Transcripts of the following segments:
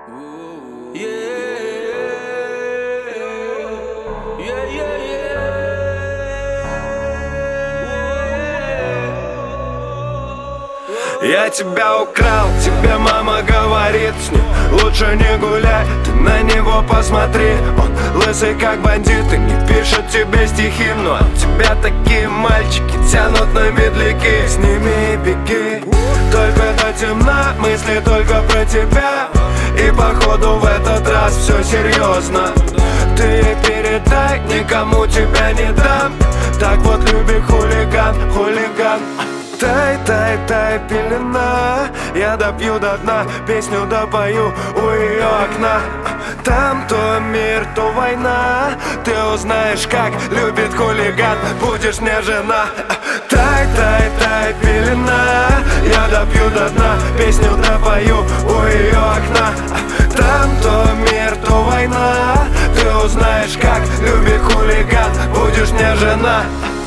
Я тебя украл, тебе мама говорит, с ним лучше не гуляй, ты на него посмотри. Он лысый как бандит и не пишет тебе стихи, но от тебя такие мальчики тянут на медляки. С ними беги, только до темна, мысли только про тебя. И походу в этот раз все серьезно. Ты передай, никому тебя не дам. Так вот любит хулиган, хулиган. Тай, тай, тай, пелена, я допью до дна, песню допою у ее окна. Там то мир, то война, ты узнаешь, как любит хулиган, будешь мне жена. Тай, тай, тай, пелена, я допью до дна, песню допою у ее окна. Там то мир, то война, ты узнаешь, как любит хулиган, будешь мне жена.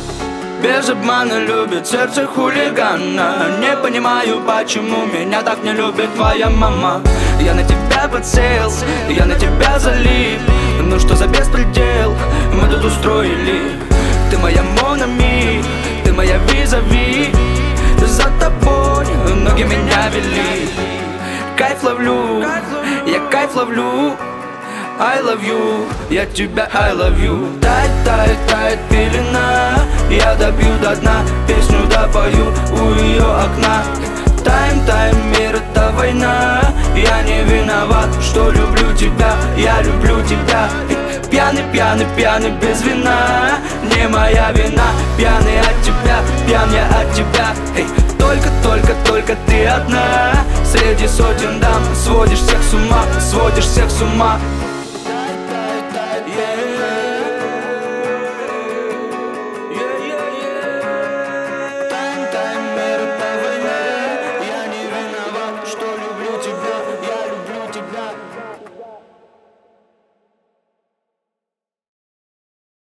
Без обмана любит сердце хулигана. Не понимаю, почему меня так не любит твоя мама. Я на тебя подсел, я на тебя залип. Ну что за беспредел мы тут устроили? Ты моя Монами, ты моя визави. За тобой ноги меня вели. Кайф ловлю, я кайф ловлю. I love you, я тебя I love you. Тает, тает, тает пелена, я добью до дна, песню допою у ее окна. Тайм, тайм, мир это война. Я не виноват, что люблю тебя, я люблю тебя. Пьяный, пьяный, пьяный без вина. Не моя вина, пьяный от тебя, пьян я от тебя. Только, только, только ты одна. Среди сотен дам сводишь всех с ума, сводишь всех с ума.